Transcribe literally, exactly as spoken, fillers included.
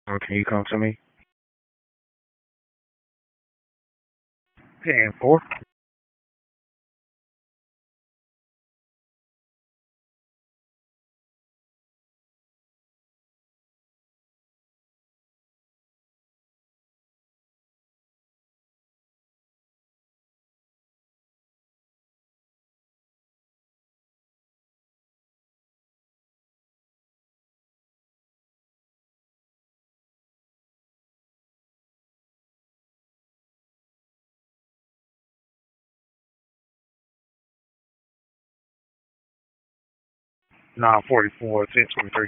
Or can you come to me? ten four. nine forty-four, ten twenty-three.